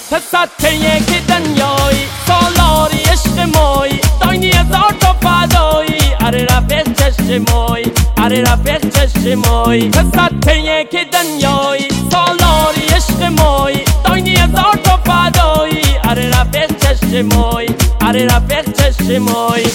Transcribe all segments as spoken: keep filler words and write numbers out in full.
تسطحیه که دنیایی سالاری عشق مایی داینی هزار تا فدایی اره رفیق چشم مایی اره رفیق چشم مایی تسطحیه که دنیایی سالاری عشق مایی داینی هزار تا فدایی اره رفیق چشم مایی اره رفیق چشم مایی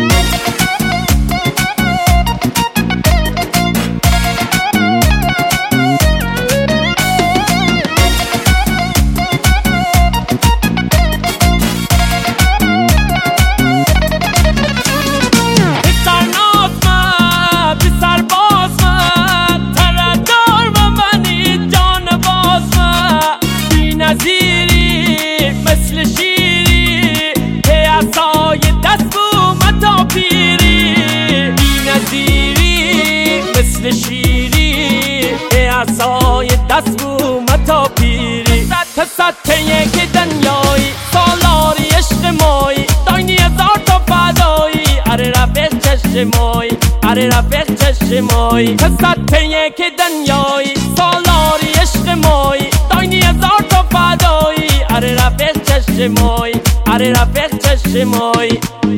مثل شیری که عصای دست بومت تا پیری بی نظیری مثل شیری که عصای دست بومت تا پیری تسطحیه که دنیایی سالاری عشق مایی داینی هزار تا فدایی اره رفیق چشم مایی اره رفیق چشم مایی تسطحیه که دنیایی سالاری عشق مایی داینی هزار تا فدایی اره رفیق چشم مایی اره رفیق چشم مایی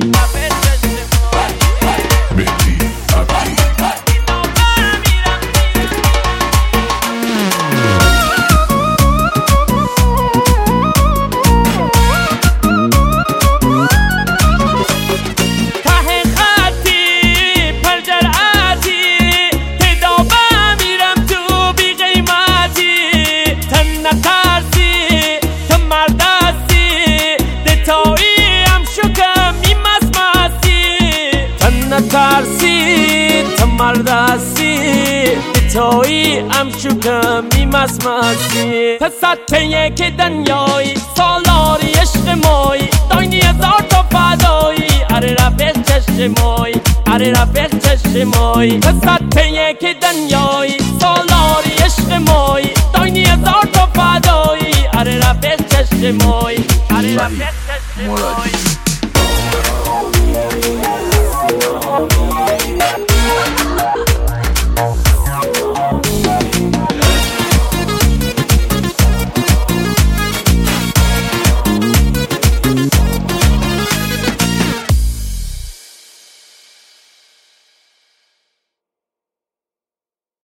ترسی تو مردستی تویی ام شکم میمسمسی تسطحیه که دنیایی سالاری عشق مایی داینی هزار تا فدایی اره رفیق چشم مایی اره رفیق چشم مایی تسطحیه که دنیایی سالاری عشق مایی داینی هزار تا فدایی اره رفیق چشم مایی اره رفیق چشم مایی